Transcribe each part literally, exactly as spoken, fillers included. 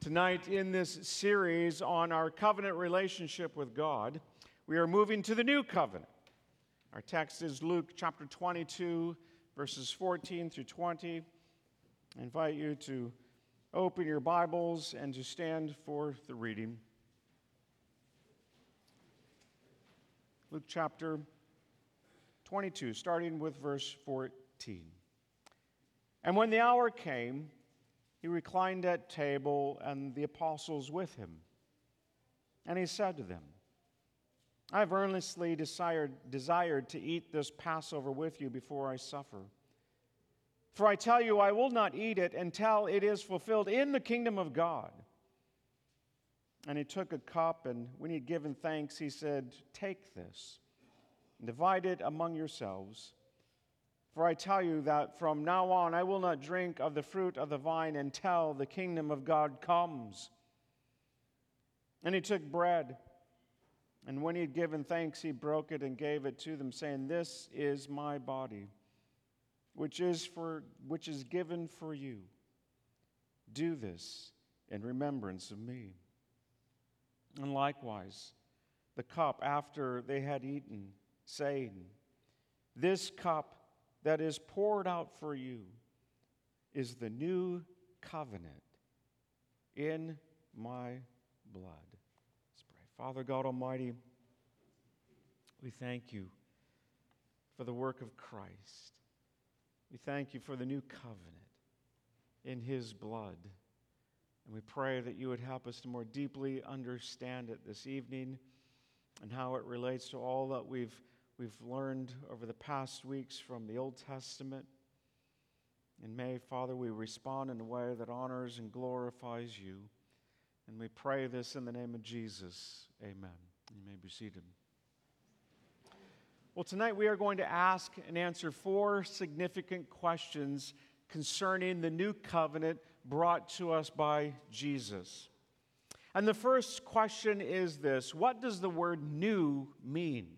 Tonight, in this series on our covenant relationship with God, we are moving to the new covenant. Our text is Luke chapter twenty-two, verses fourteen through twenty. I invite you to open your Bibles and to stand for the reading. Luke chapter twenty-two, starting with verse fourteen. And when the hour came, he reclined at table, and the apostles with him. And he said to them, I have earnestly desired, desired to eat this Passover with you before I suffer. For I tell you, I will not eat it until it is fulfilled in the kingdom of God. And he took a cup, and when he had given thanks, he said, Take this, and divide it among yourselves. For I tell you that from now on I will not drink of the fruit of the vine until the kingdom of God comes. And he took bread, and when he had given thanks, he broke it and gave it to them, saying, This is my body, which is for which is given for you. Do this in remembrance of me. And likewise, the cup after they had eaten, saying, This cup that is poured out for you is the new covenant in my blood. Let's pray. Father God Almighty, we thank you for the work of Christ. We thank you for the new covenant in his blood. And we pray that you would help us to more deeply understand it this evening and how it relates to all that we've We've learned over the past weeks from the Old Testament. And may, Father, we respond in a way that honors and glorifies you. And we pray this in the name of Jesus. Amen. You may be seated. Well, tonight we are going to ask and answer four significant questions concerning the new covenant brought to us by Jesus. And the first question is this: what does the word new mean?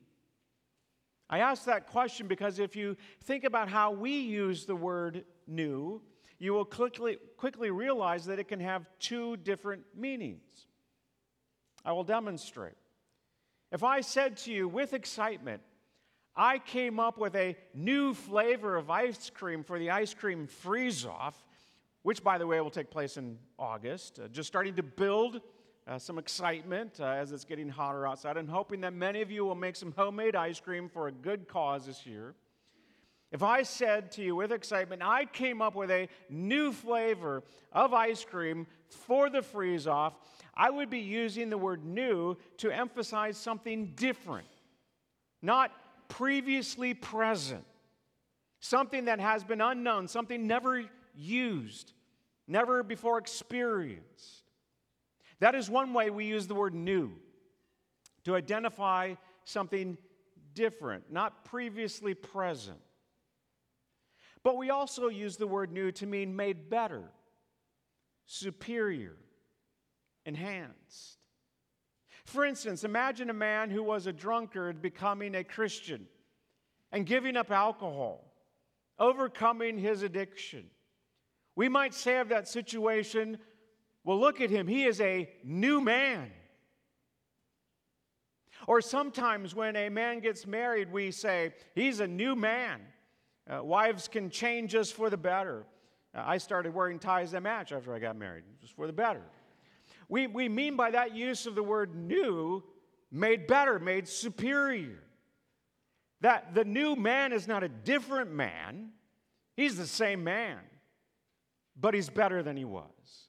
I ask that question because if you think about how we use the word new, you will quickly, quickly realize that it can have two different meanings. I will demonstrate. If I said to you with excitement, I came up with a new flavor of ice cream for the ice cream freeze-off, which, by the way, will take place in August, uh, just starting to build Uh, some excitement uh, as it's getting hotter outside. I'm hoping that many of you will make some homemade ice cream for a good cause this year. If I said to you with excitement, I came up with a new flavor of ice cream for the freeze-off, I would be using the word new to emphasize something different, not previously present, something that has been unknown, something never used, never before experienced. That is one way we use the word new, to identify something different, not previously present. But we also use the word new to mean made better, superior, enhanced. For instance, imagine a man who was a drunkard becoming a Christian and giving up alcohol, overcoming his addiction. We might say of that situation, well, look at him. He is a new man. Or sometimes when a man gets married, we say, he's a new man. Uh, wives can change us for the better. Uh, I started wearing ties that match after I got married, just for the better. We, we mean by that use of the word new, made better, made superior. That the new man is not a different man. He's the same man, but he's better than he was.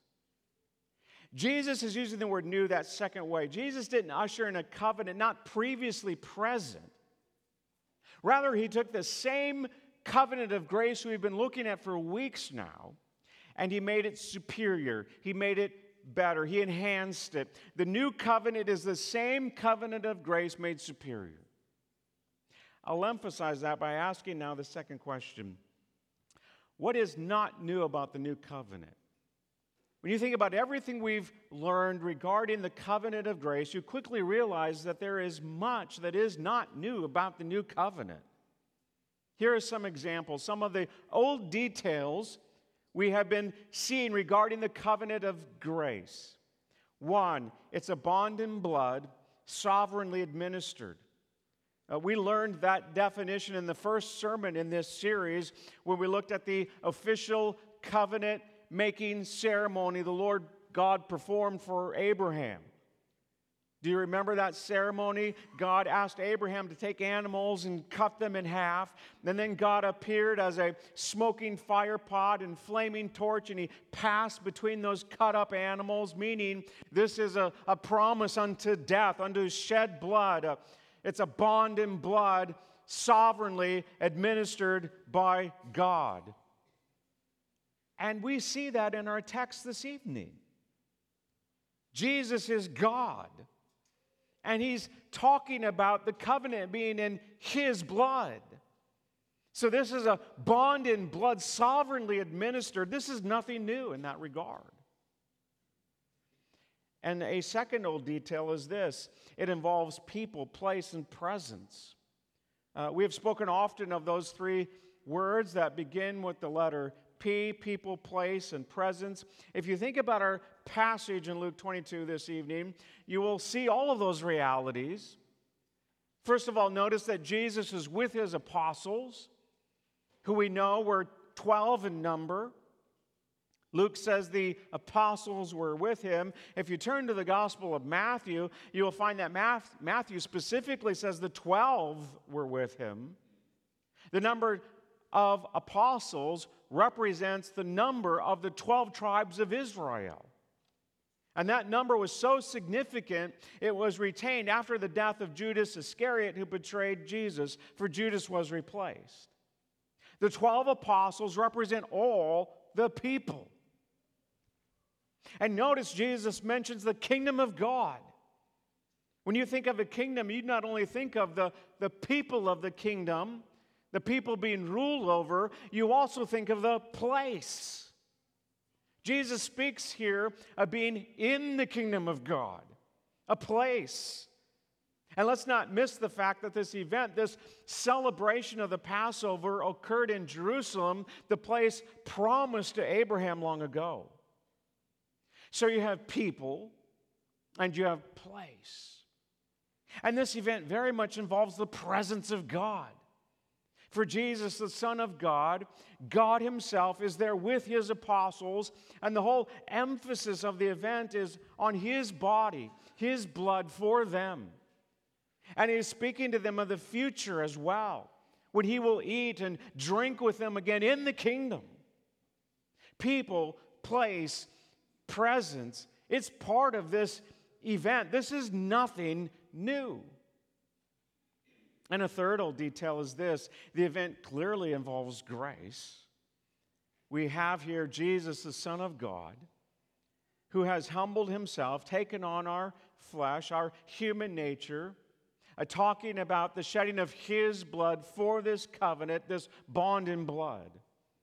Jesus is using the word new that second way. Jesus didn't usher in a covenant not previously present. Rather, he took the same covenant of grace we've been looking at for weeks now, and he made it superior. He made it better. He enhanced it. The new covenant is the same covenant of grace made superior. I'll emphasize that by asking now the second question. What is not new about the new covenant? When you think about everything we've learned regarding the covenant of grace, you quickly realize that there is much that is not new about the new covenant. Here are some examples. Some of the old details we have been seeing regarding the covenant of grace. One, it's a bond in blood, sovereignly administered. Uh, we learned that definition in the first sermon in this series when we looked at the official covenant-making ceremony the Lord God performed for Abraham. Do you remember that ceremony? God asked Abraham to take animals and cut them in half. And then God appeared as a smoking fire pot and flaming torch, and he passed between those cut up animals, meaning this is a, a promise unto death, unto shed blood. Uh, it's a bond in blood, sovereignly administered by God. And we see that in our text this evening. Jesus is God. And he's talking about the covenant being in his blood. So this is a bond in blood sovereignly administered. This is nothing new in that regard. And a second old detail is this. It involves people, place, and presence. Uh, we have spoken often of those three words that begin with the letter P, people, place, and presence. If you think about our passage in Luke twenty-two this evening, you will see all of those realities. First of all, notice that Jesus is with his apostles, who we know were twelve in number. Luke says the apostles were with him. If you turn to the Gospel of Matthew, you will find that Matthew specifically says the twelve were with him. The number of apostles represents the number of the twelve tribes of Israel. And that number was so significant, it was retained after the death of Judas Iscariot, who betrayed Jesus, for Judas was replaced. The twelve apostles represent all the people. And notice Jesus mentions the kingdom of God. When you think of a kingdom, you not only think of the, the people of the kingdom, the people being ruled over, you also think of the place. Jesus speaks here of being in the kingdom of God, a place. And let's not miss the fact that this event, this celebration of the Passover, occurred in Jerusalem, the place promised to Abraham long ago. So you have people and you have place. And this event very much involves the presence of God. For Jesus, the Son of God, God himself is there with his apostles, and the whole emphasis of the event is on his body, his blood for them. And he is speaking to them of the future as well, when he will eat and drink with them again in the kingdom. People, place, presence, it's part of this event. This is nothing new. And a third old detail is this. The event clearly involves grace. We have here Jesus, the Son of God, who has humbled himself, taken on our flesh, our human nature, uh, talking about the shedding of his blood for this covenant, this bond in blood.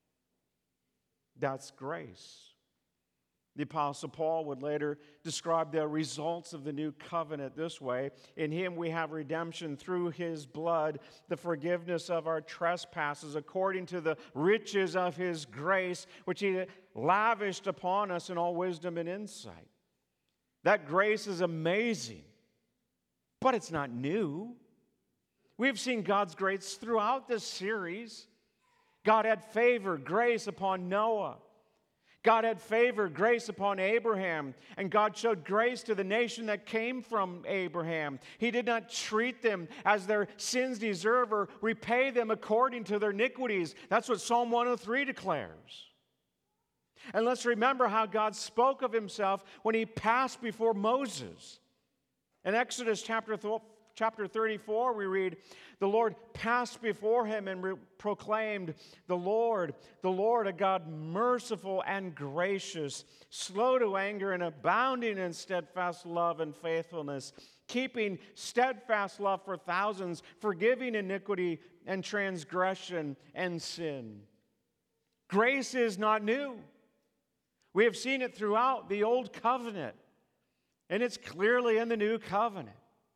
That's grace. The Apostle Paul would later describe the results of the new covenant this way. In him we have redemption through his blood, the forgiveness of our trespasses, according to the riches of his grace, which he lavished upon us in all wisdom and insight. That grace is amazing, but it's not new. We've seen God's grace throughout this series. God had favor, grace upon Noah. God had favor, grace upon Abraham, and God showed grace to the nation that came from Abraham. He did not treat them as their sins deserve or repay them according to their iniquities. That's what Psalm one oh three declares. And let's remember how God spoke of himself when he passed before Moses. In Exodus chapter Chapter thirty-four, we read, the Lord passed before him and re- proclaimed, the Lord, the Lord, a God merciful and gracious, slow to anger and abounding in steadfast love and faithfulness, keeping steadfast love for thousands, forgiving iniquity and transgression and sin. Grace is not new. We have seen it throughout the Old Covenant, and it's clearly in the New Covenant.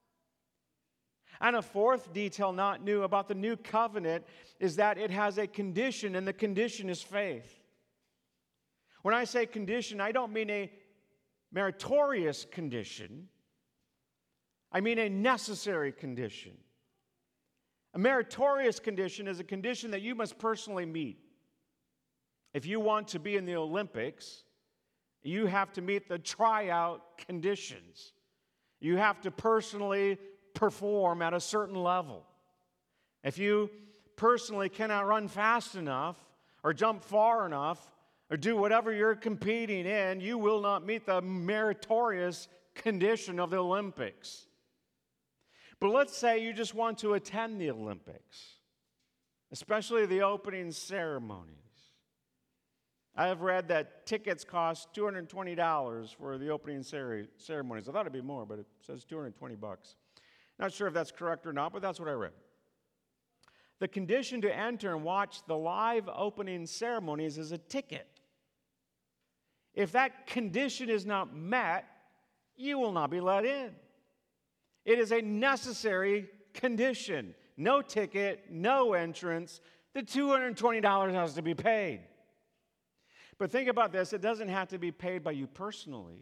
And a fourth detail not new about the new covenant is that it has a condition, and the condition is faith. When I say condition, I don't mean a meritorious condition. I mean a necessary condition. A meritorious condition is a condition that you must personally meet. If you want to be in the Olympics, you have to meet the tryout conditions. You have to personally perform at a certain level. If you personally cannot run fast enough or jump far enough or do whatever you're competing in, you will not meet the meritorious condition of the Olympics. But let's say you just want to attend the Olympics, especially the opening ceremonies. I have read that tickets cost two hundred twenty dollars for the opening ceremonies. I thought it'd be more, but it says two hundred twenty bucks. Not sure if that's correct or not, but that's what I read. The condition to enter and watch the live opening ceremonies is a ticket. If that condition is not met, you will not be let in. It is a necessary condition. No ticket, no entrance. The two hundred twenty dollars has to be paid. But think about this. It doesn't have to be paid by you personally.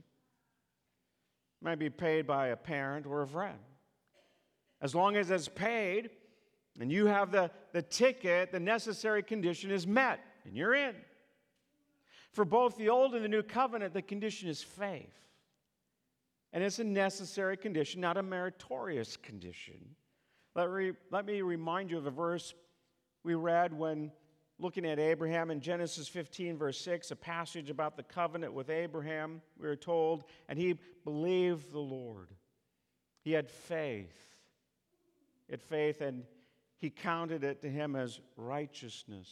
It might be paid by a parent or a friend. As long as it's paid and you have the, the ticket, the necessary condition is met, and you're in. For both the Old and the New Covenant, the condition is faith. And it's a necessary condition, not a meritorious condition. Let, re, let me remind you of a verse we read when looking at Abraham in Genesis fifteen, verse six, a passage about the covenant with Abraham. We are told, and he believed the Lord. He had faith. He had faith, and he counted it to him as righteousness.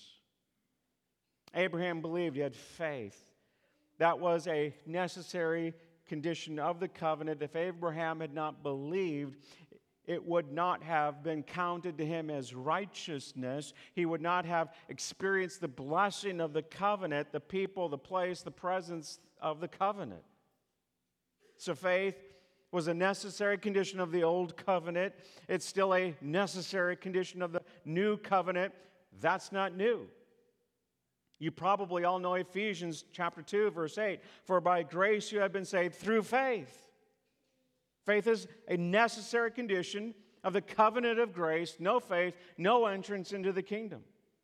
Abraham believed, he had faith. That was a necessary condition of the covenant. If Abraham had not believed, it would not have been counted to him as righteousness. He would not have experienced the blessing of the covenant, the people, the place, the presence of the covenant. So faith was a necessary condition of the old covenant. It's still a necessary condition of the new covenant. That's not new. You probably all know Ephesians chapter two, verse eight. For by grace you have been saved through faith. Faith is a necessary condition of the covenant of grace. No faith, no entrance into the kingdom.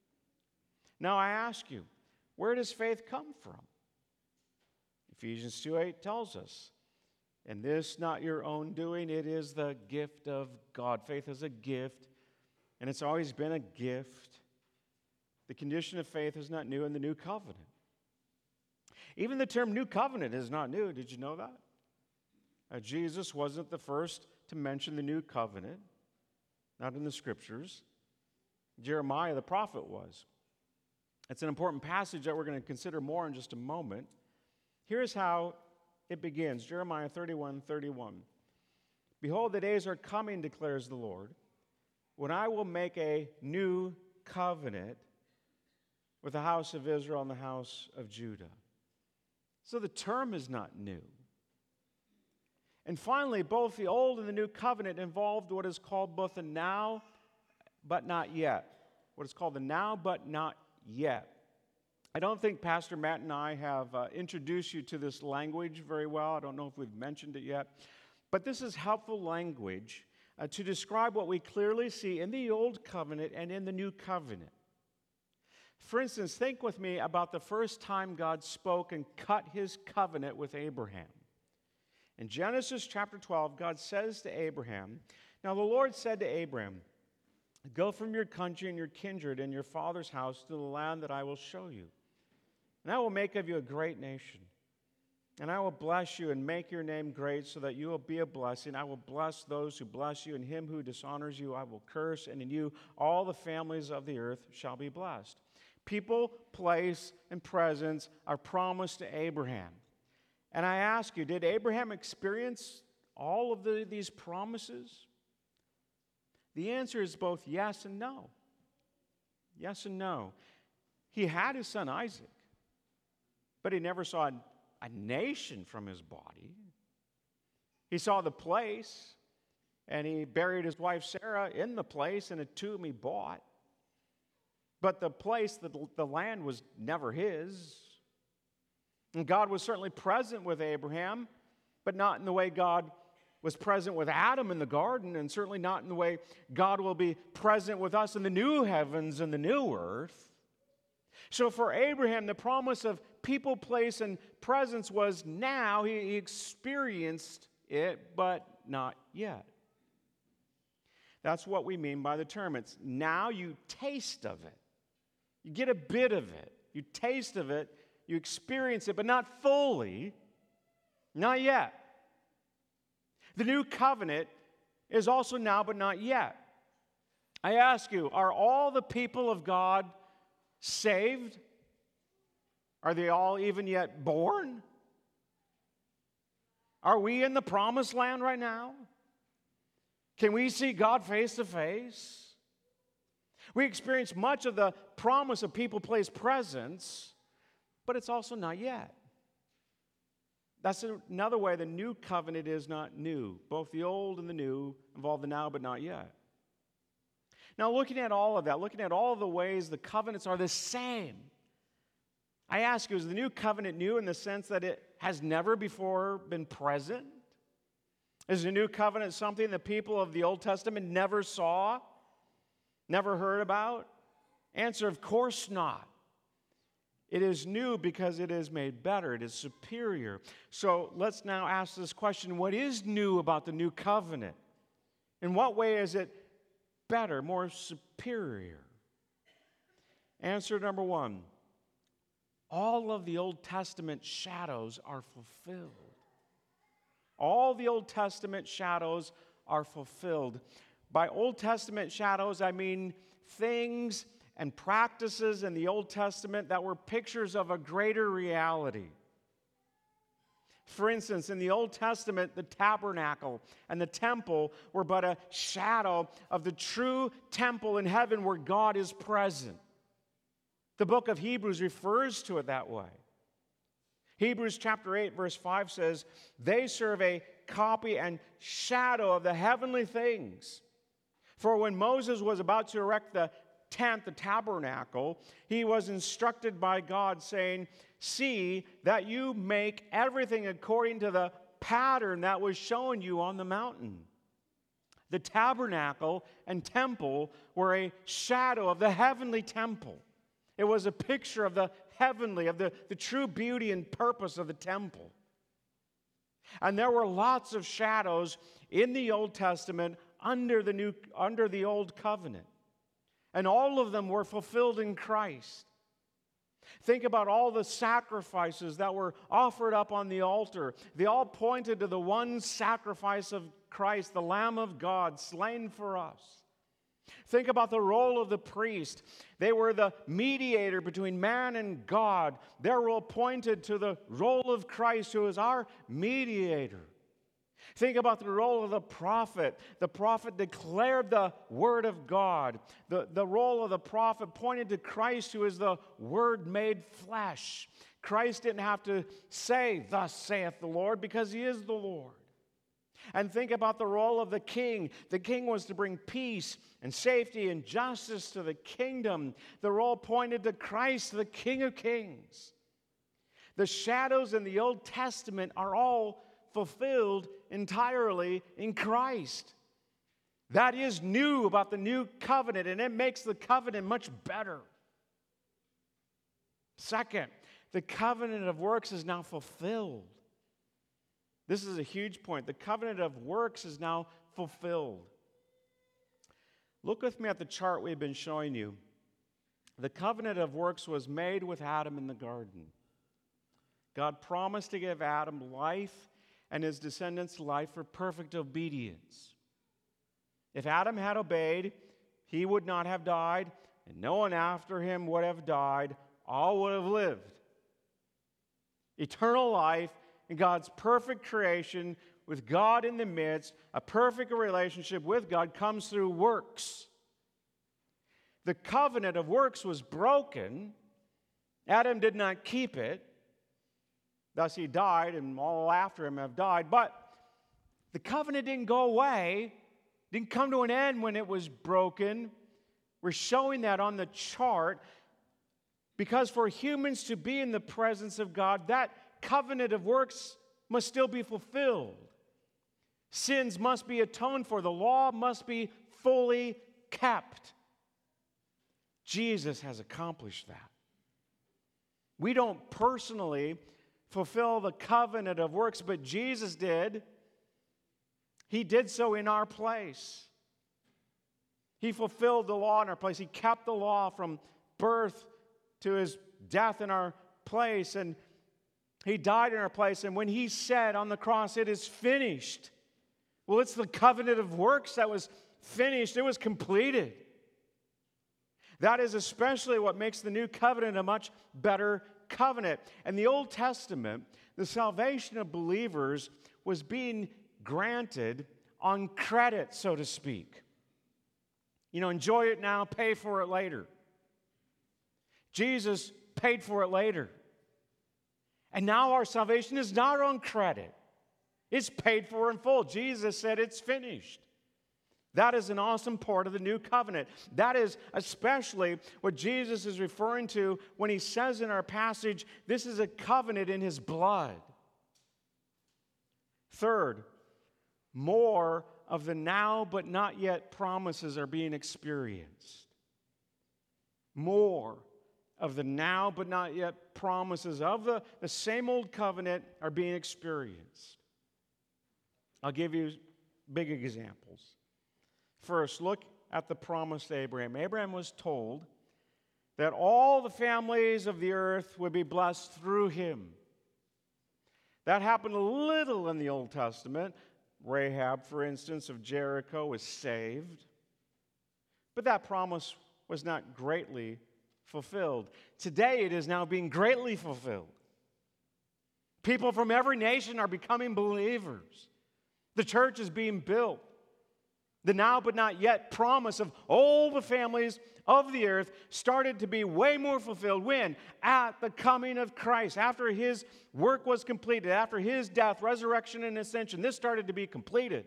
Now I ask you, where does faith come from? Ephesians two eight tells us, and this not your own doing, it is the gift of God. Faith is a gift, and it's always been a gift. The condition of faith is not new in the new covenant. Even the term new covenant is not new. Did you know that? Uh, Jesus wasn't the first to mention the new covenant, not in the scriptures. Jeremiah the prophet was. It's an important passage that we're going to consider more in just a moment. Here's how it begins. Jeremiah thirty-one thirty-one. Behold, the days are coming, declares the Lord, when I will make a new covenant with the house of Israel and the house of Judah. So the term is not new. And finally, both the Old and the New Covenant involved what is called both the now but not yet. What is called the now but not yet. I don't think Pastor Matt and I have uh, introduced you to this language very well. I don't know if we've mentioned it yet. But this is helpful language uh, to describe what we clearly see in the Old Covenant and in the New Covenant. For instance, think with me about the first time God spoke and cut his covenant with Abraham. In Genesis chapter twelve, God says to Abraham, now the Lord said to Abraham, go from your country and your kindred and your father's house to the land that I will show you. And I will make of you a great nation. And I will bless you and make your name great so that you will be a blessing. I will bless those who bless you, and him who dishonors you I will curse, and in you all the families of the earth shall be blessed. People, place, and presence are promised to Abraham. And I ask you, did Abraham experience all of the, these promises? The answer is both yes and no. Yes and no. He had his son Isaac, but he never saw a, a nation from his body. He saw the place, and he buried his wife Sarah in the place in a tomb he bought. But the place, the, the land was never his. And God was certainly present with Abraham, but not in the way God was present with Adam in the garden, and certainly not in the way God will be present with us in the new heavens and the new earth. So for Abraham, the promise of people, place, and presence was now. He, he experienced it, but not yet. That's what we mean by the term. It's now you taste of it. You get a bit of it. You taste of it. You experience it, but not fully. Not yet. The new covenant is also now, but not yet. I ask you, are all the people of God saved? Are they all even yet born? Are we in the promised land right now? Can we see God face to face? We experience much of the promise of people, place, presence, but it's also not yet. That's another way the new covenant is not new. Both the old and the new involve the now, but not yet. Now, looking at all of that, looking at all of the ways the covenants are the same, I ask you, is the new covenant new in the sense that it has never before been present? Is the new covenant something the people of the Old Testament never saw, never heard about? Answer, of course not. It is new because it is made better. It is superior. So let's now ask this question: what is new about the new covenant? In what way is it better, more superior? Answer number one: all of the Old Testament shadows are fulfilled. All the Old Testament shadows are fulfilled. By Old Testament shadows, I mean things and practices in the Old Testament that were pictures of a greater reality. For instance, in the Old Testament, the tabernacle and the temple were but a shadow of the true temple in heaven where God is present. The book of Hebrews refers to it that way. Hebrews chapter eight, verse five says, "They serve a copy and shadow of the heavenly things. For when Moses was about to erect the tent, the tabernacle, he was instructed by God, saying, 'See that you make everything according to the pattern that was shown you on the mountain.'" The tabernacle and temple were a shadow of the heavenly temple. It was a picture of the heavenly, of the, the true beauty and purpose of the temple. And there were lots of shadows in the Old Testament under the new, under the Old Covenant. And all of them were fulfilled in Christ. Think about all the sacrifices that were offered up on the altar. They all pointed to the one sacrifice of Christ, the Lamb of God, slain for us. Think about the role of the priest. They were the mediator between man and God. Their role pointed to the role of Christ, who is our mediator. Think about the role of the prophet. The prophet declared the word of God. The, the role of the prophet pointed to Christ, who is the Word made flesh. Christ didn't have to say, "Thus saith the Lord," because he is the Lord. And think about the role of the king. The king was to bring peace and safety and justice to the kingdom. The role pointed to Christ, the King of Kings. The shadows in the Old Testament are all fulfilled entirely in Christ. That is new about the new covenant, and it makes the covenant much better. Second, the covenant of works is now fulfilled. This is a huge point. The covenant of works is now fulfilled. Look with me at the chart we've been showing you. The covenant of works was made with Adam in the garden. God promised to give Adam life and his descendants life for perfect obedience. If Adam had obeyed, he would not have died, and no one after him would have died. All would have lived. Eternal life in God's perfect creation, with God in the midst, a perfect relationship with God comes through works. The covenant of works was broken. Adam did not keep it. Thus he died, and all after him have died. But the covenant didn't go away, didn't come to an end when it was broken. We're showing that on the chart because for humans to be in the presence of God, that covenant of works must still be fulfilled. Sins must be atoned for. The law must be fully kept. Jesus has accomplished that. We don't personally fulfill the covenant of works, but Jesus did. He did so in our place. He fulfilled the law in our place. He kept the law from birth to his death in our place, and he died in our place. And when he said on the cross, "It is finished," well, it's the covenant of works that was finished. It was completed. That is especially what makes the new covenant a much better covenant. In the Old Testament, the salvation of believers was being granted on credit, so to speak. You know, enjoy it now, pay for it later. Jesus paid for it later. And now our salvation is not on credit. It's paid for in full. Jesus said it's finished. That is an awesome part of the new covenant. That is especially what Jesus is referring to when he says in our passage, this is a covenant in his blood. Third, more of the now but not yet promises are being experienced. More of the now but not yet promises of the, the same old covenant are being experienced. I'll give you big examples. First, look at the promise to Abraham. Abraham was told that all the families of the earth would be blessed through him. That happened a little in the Old Testament. Rahab, for instance, of Jericho was saved. But that promise was not greatly fulfilled. Today it is now being greatly fulfilled. People from every nation are becoming believers. The church is being built. The now but not yet promise of all the families of the earth started to be way more fulfilled. When? At the coming of Christ. After his work was completed, after his death, resurrection, and ascension, this started to be completed.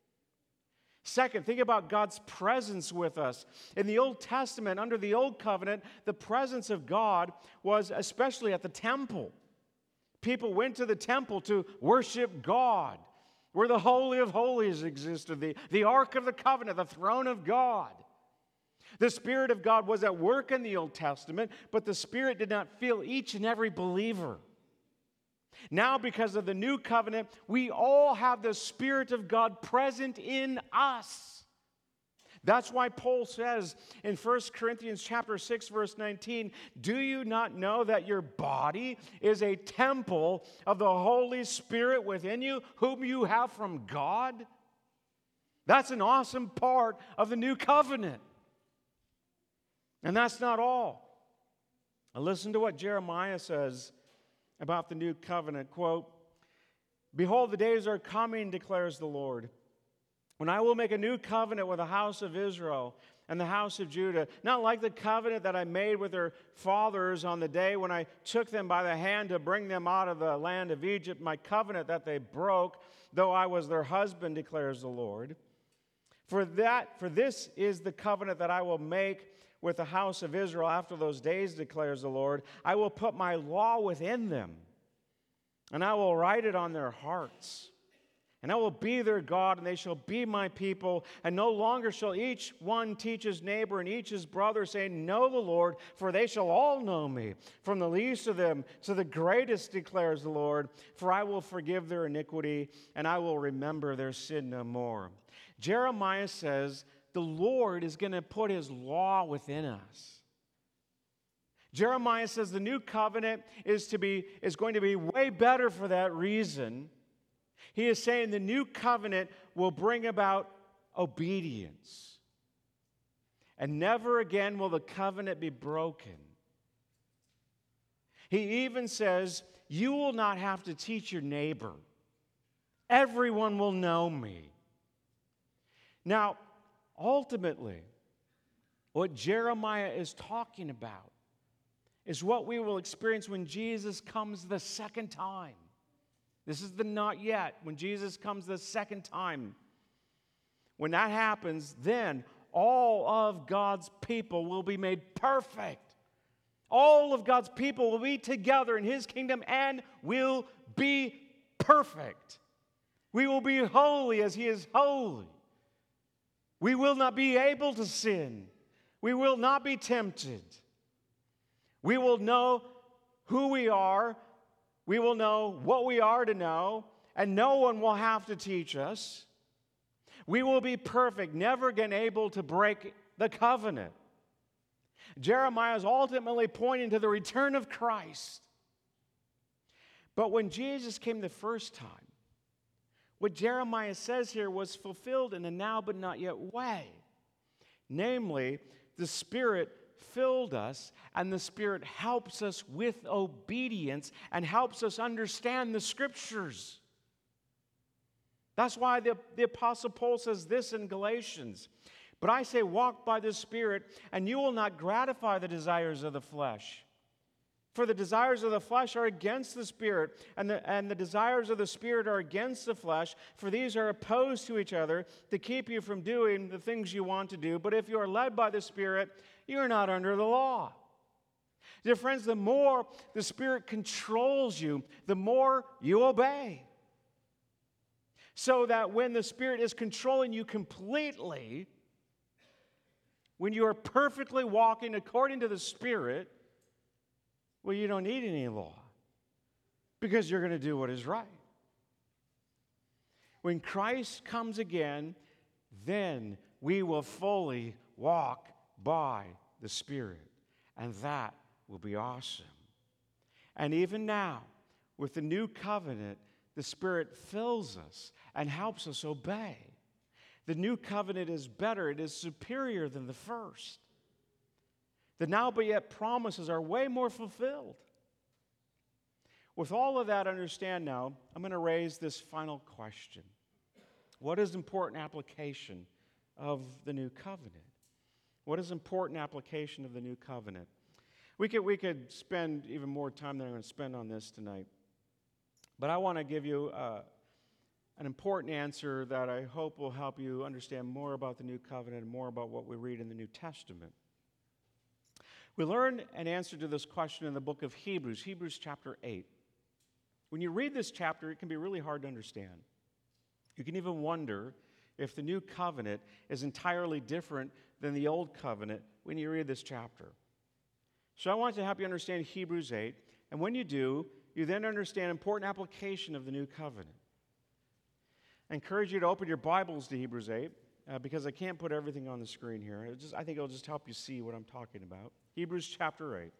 Second, think about God's presence with us. In the Old Testament, under the Old Covenant, the presence of God was especially at the temple. People went to the temple to worship God, where the Holy of Holies existed, the, the Ark of the Covenant, the throne of God. The Spirit of God was at work in the Old Testament, but the Spirit did not fill each and every believer. Now, because of the new covenant, we all have the Spirit of God present in us. That's why Paul says in First Corinthians chapter six, verse nineteen, "Do you not know that your body is a temple of the Holy Spirit within you, whom you have from God?" That's an awesome part of the new covenant. And that's not all. Now listen to what Jeremiah says about the new covenant. Quote, "Behold, the days are coming, declares the Lord, when I will make a new covenant with the house of Israel and the house of Judah, not like the covenant that I made with their fathers on the day when I took them by the hand to bring them out of the land of Egypt, my covenant that they broke, though I was their husband, declares the Lord. For that, for this is the covenant that I will make with the house of Israel after those days, declares the Lord. I will put my law within them, and I will write it on their hearts. And I will be their God, and they shall be my people. And no longer shall each one teach his neighbor and each his brother, saying, Know the Lord, for they shall all know me, from the least of them to the greatest, declares the Lord. For I will forgive their iniquity, and I will remember their sin no more." Jeremiah says the Lord is going to put his law within us. Jeremiah says the new covenant is to be is going to be way better for that reason. He is saying the new covenant will bring about obedience. And never again will the covenant be broken. He even says, you will not have to teach your neighbor. Everyone will know me. Now, ultimately, what Jeremiah is talking about is what we will experience when Jesus comes the second time. This is the not yet. When Jesus comes the second time, when that happens, then all of God's people will be made perfect, All of God's people will be together in His kingdom and will be perfect. We will be holy as He is holy. We will not be able to sin. We will not be tempted. We will know who we are. We will know what we are to know, and no one will have to teach us. We will be perfect, never again able to break the covenant. Jeremiah is ultimately pointing to the return of Christ. But when Jesus came the first time, what Jeremiah says here was fulfilled in a now but not yet way. Namely, the Spirit filled us, and the Spirit helps us with obedience and helps us understand the Scriptures. That's why the, the Apostle Paul says this in Galatians. But I say, walk by the Spirit, and you will not gratify the desires of the flesh. For the desires of the flesh are against the Spirit, and the, and the desires of the Spirit are against the flesh, for these are opposed to each other to keep you from doing the things you want to do. But if you are led by the Spirit, you are not under the law. Dear friends, the more the Spirit controls you, the more you obey. So that when the Spirit is controlling you completely, when you are perfectly walking according to the Spirit, well, you don't need any law because you're going to do what is right. When Christ comes again, then we will fully walk by the Spirit, and that will be awesome. And even now, with the new covenant, the Spirit fills us and helps us obey. The new covenant is better, it is superior than the first. The now but yet promises are way more fulfilled. With all of that, understand now, I'm going to raise this final question. What is important application of the new covenant? What is important application of the new covenant? We could, we could spend even more time than I'm going to spend on this tonight. But I want to give you uh, an important answer that I hope will help you understand more about the new covenant and more about what we read in the New Testament. We learn an answer to this question in the book of Hebrews, Hebrews chapter eight. When you read this chapter, it can be really hard to understand. You can even wonder if the new covenant is entirely different than the old covenant when you read this chapter. So I want to help you understand Hebrews eight, and when you do, you then understand important application of the new covenant. I encourage you to open your Bibles to Hebrews eight, uh, because I can't put everything on the screen here. It just, I think it'll just help you see what I'm talking about. Hebrews chapter eight.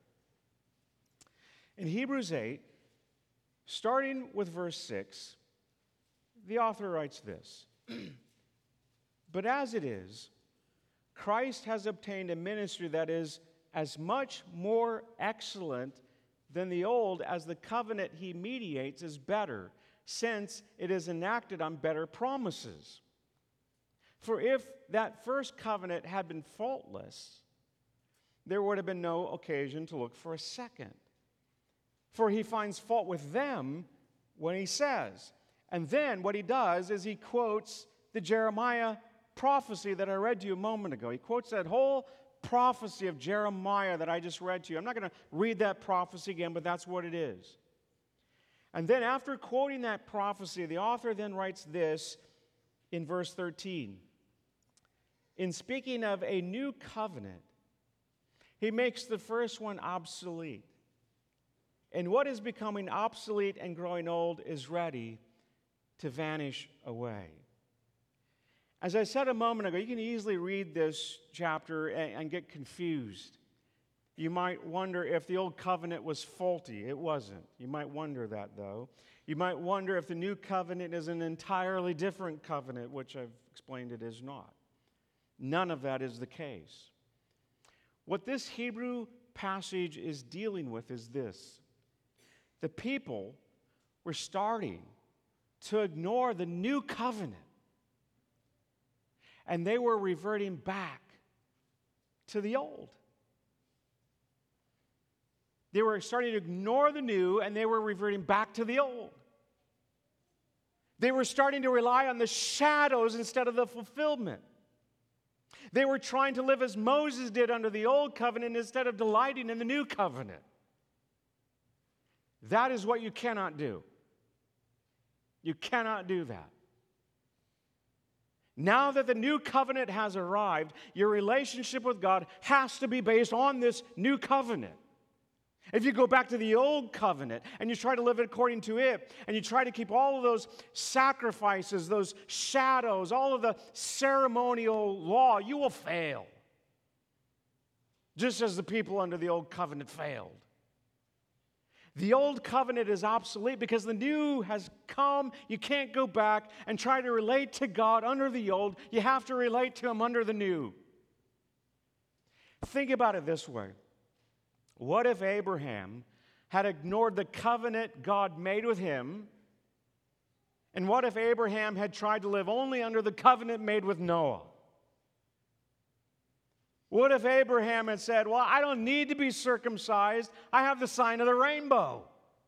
In Hebrews eight, starting with verse six, the author writes this. But as it is, Christ has obtained a ministry that is as much more excellent than the old as the covenant he mediates is better, since it is enacted on better promises. For if that first covenant had been faultless, there would have been no occasion to look for a second. For he finds fault with them when he says. And then what he does is he quotes the Jeremiah prophecy that I read to you a moment ago. He quotes that whole prophecy of Jeremiah that I just read to you. I'm not going to read that prophecy again, but that's what it is. And then after quoting that prophecy, the author then writes this in verse thirteen. In speaking of a new covenant, he makes the first one obsolete. And what is becoming obsolete and growing old is ready to vanish away. As I said a moment ago, you can easily read this chapter and, and get confused. You might wonder if the old covenant was faulty. It wasn't. You might wonder that, though. You might wonder if the new covenant is an entirely different covenant, which I've explained it is not. None of that is the case. What this Hebrew passage is dealing with is this. The people were starting to ignore the new covenant, and they were reverting back to the old. They were starting to ignore the new, and they were reverting back to the old. They were starting to rely on the shadows instead of the fulfillment. They were trying to live as Moses did under the old covenant instead of delighting in the new covenant. That is what you cannot do. You cannot do that. Now that the new covenant has arrived, your relationship with God has to be based on this new covenant. If you go back to the old covenant and you try to live according to it, and you try to keep all of those sacrifices, those shadows, all of the ceremonial law, you will fail. Just as the people under the old covenant failed. The old covenant is obsolete because the new has come. You can't go back and try to relate to God under the old. You have to relate to Him under the new. Think about it this way. What if Abraham had ignored the covenant God made with him? And what if Abraham had tried to live only under the covenant made with Noah? What if Abraham had said, well, I don't need to be circumcised. I have the sign of the rainbow.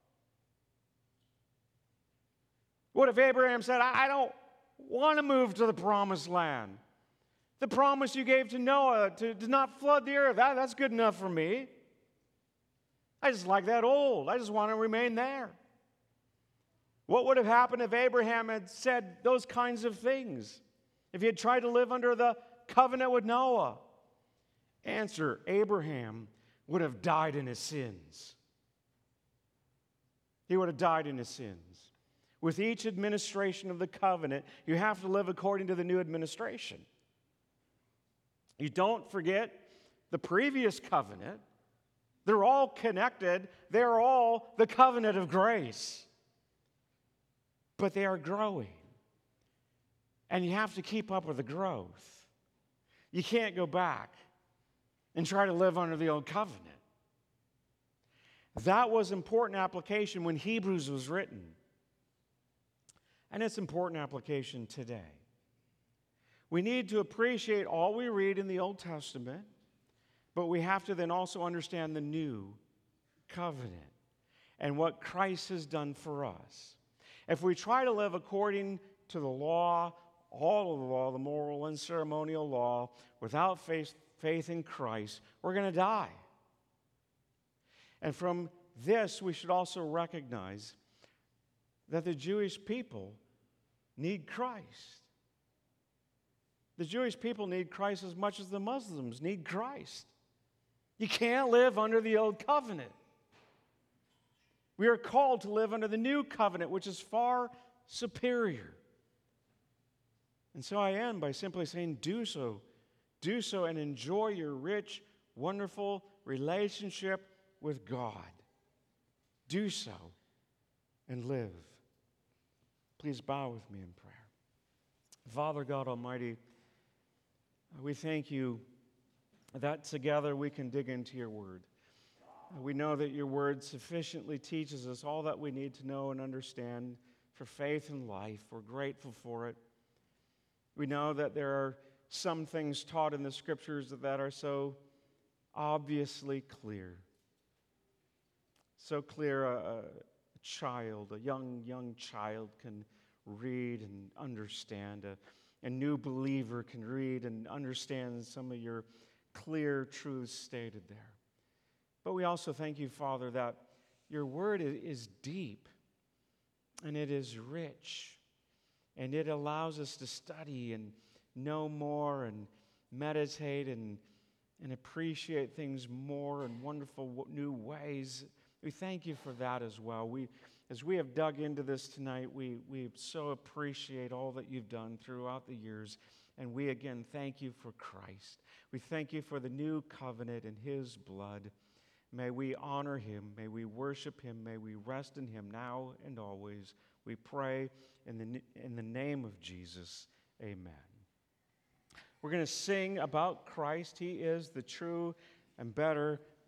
What if Abraham said, I don't want to move to the promised land. The promise you gave to Noah to, to not flood the earth, that, that's good enough for me. I just like that old. I just want to remain there. What would have happened if Abraham had said those kinds of things? If he had tried to live under the covenant with Noah? Answer, Abraham would have died in his sins. He would have died in his sins. With each administration of the covenant, you have to live according to the new administration. You don't forget the previous covenant. They're all connected. They're all the covenant of grace. But they are growing. And you have to keep up with the growth. You can't go back and try to live under the old covenant. That was important application when Hebrews was written. And it's important application today. We need to appreciate all we read in the Old Testament, but we have to then also understand the new covenant and what Christ has done for us. If we try to live according to the law, all of the law, the moral and ceremonial law, without faith, faith in Christ, we're going to die. And from this, we should also recognize that the Jewish people need Christ. The Jewish people need Christ as much as the Muslims need Christ. You can't live under the old covenant. We are called to live under the new covenant, which is far superior. And so I end by simply saying, do so. Do so and enjoy your rich, wonderful relationship with God. Do so and live. Please bow with me in prayer. Father God Almighty, we thank you that together we can dig into your word. We know that your word sufficiently teaches us all that we need to know and understand for faith and life. We're grateful for it. We know that there are some things taught in the scriptures that are so obviously clear. So clear a, a child, a young, young child can read and understand. A, a new believer can read and understand some of your clear truths stated there. But we also thank you, Father, that your word is deep and it is rich and it allows us to study and know more and meditate and, and appreciate things more in wonderful new ways. We thank you for that as well. We, as we have dug into this tonight, we, we so appreciate all that you've done throughout the years. And we again thank you for Christ. We thank you for the new covenant and his blood. May we honor him. May we worship him. May we rest in him now and always. We pray in the, in the name of Jesus. Amen. We're going to sing about Christ. He is the true and better